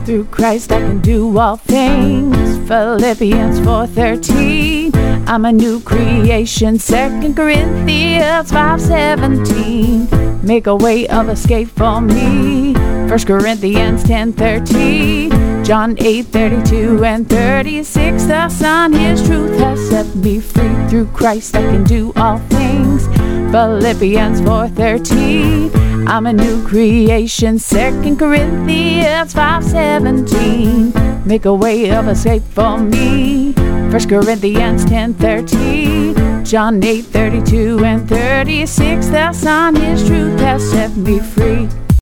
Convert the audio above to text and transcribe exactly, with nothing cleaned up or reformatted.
Through Christ I can do all things. Philippians four thirteen. I'm a new creation. Second Corinthians five seventeen. Make a way of escape for me. First Corinthians ten thirteen. John eight thirty-two and thirty-six. The Son, His truth has set me free. Through Christ I can do all things. Philippians four thirteen. I'm a new creation. Second Corinthians five seventeen. Make a way of escape for me. First Corinthians ten thirteen. John eight thirty-two and thirty-six. The Son, His truth has set me free.